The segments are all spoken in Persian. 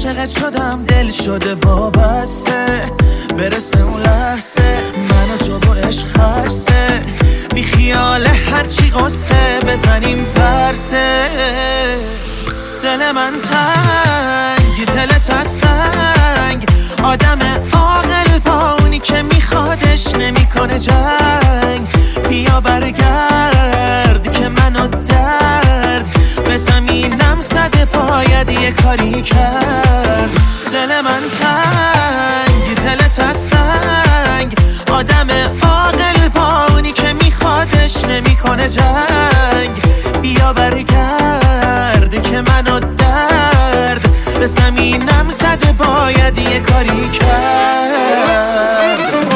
عاشقت شدم، دل شده وابسته، برسه اون لحظه من و تو با عشق هرسه، بی خیال هرچی قصه بزنیم پرسه. دل من تنگ، دلت از سنگ، آدم عاقل با اونی که میخوادش نمیکنه جنگ. بیا برگرد که منو درد به زمینم زده، باید یه کاری کرد. دل من تنگ، دلت از سنگ، آدم عاقل با اونی که میخوادش نمیکنه جنگ. بیا برگرد که منو درد به زمینم زده، باید یه کاری کرد.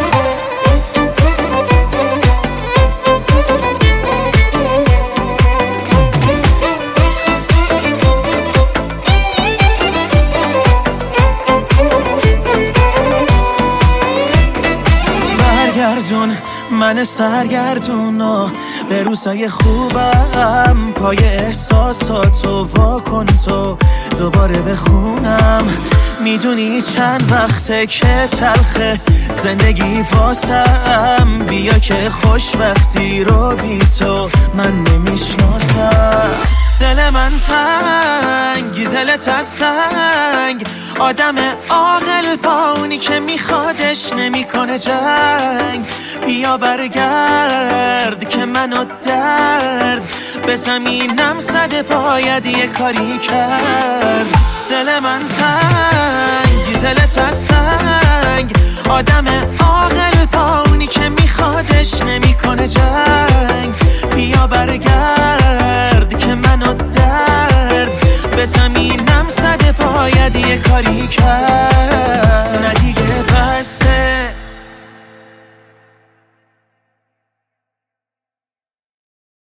برگردون من سرگردونو به روزای خوبم، پای احساساتو واکن تو دوباره بخونم. میدونی چند وقته که تلخه زندگی واسم، بیا که خوشبختی رو بی تو من نمیشناسم. دل من تنگ، دلت از سنگ، آدم عاقل با اونی که میخوادش نمیکنه جنگ. بیا برگرد که منو درد به زمینم زده، باید یه کاری کرد. دل من تنگ، دلت از سنگ، آدم عاقل با اونی که میخوادش نمیکنه جنگ. بیا برگرد که منو درد به زمینم زده، باید یه کاری کرد.